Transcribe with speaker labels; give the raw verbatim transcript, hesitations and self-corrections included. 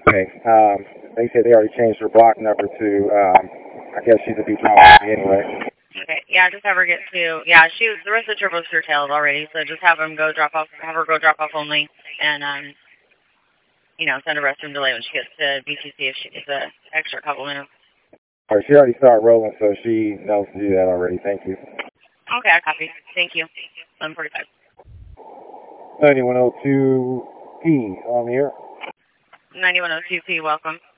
Speaker 1: Okay. Um, they said they already changed her block number to, um, I guess she's a be dropping anyway.
Speaker 2: Okay, yeah, just have her get to, yeah, she was, the rest of the trip was curtailed already, so just have them go drop off, have her go drop off only, and, um, you know, send a restroom delay when she gets to B T C if she gets an extra couple minutes.
Speaker 1: All right, she already started rolling, so she knows to do that already. Thank you.
Speaker 2: Okay, I copy. Thank you. eleven forty-five.
Speaker 1: ninety-one oh two P on the air.
Speaker 2: ninety-one oh two P, welcome.